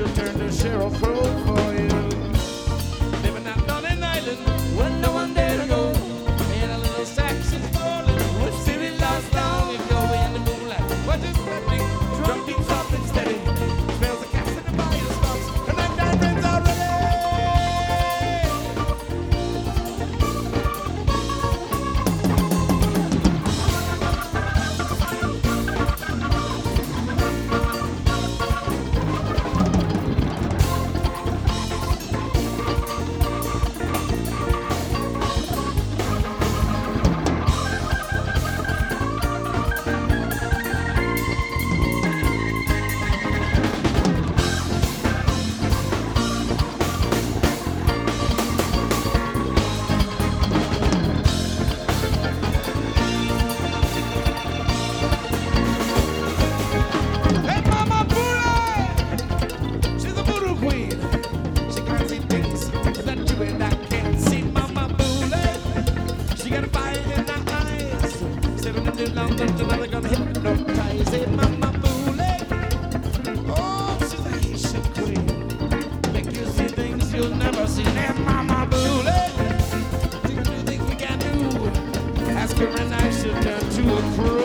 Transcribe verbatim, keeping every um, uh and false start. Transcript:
should turn to Sheryl Crow for you. Living out on an island where no one dare to go. In a little Saxon Orleans, with city lost long ago. In the moonlight, what is happening? Drunk, deep, soft and steady. Smells of gas in the fire sparks, and that diamond's already. To a crow.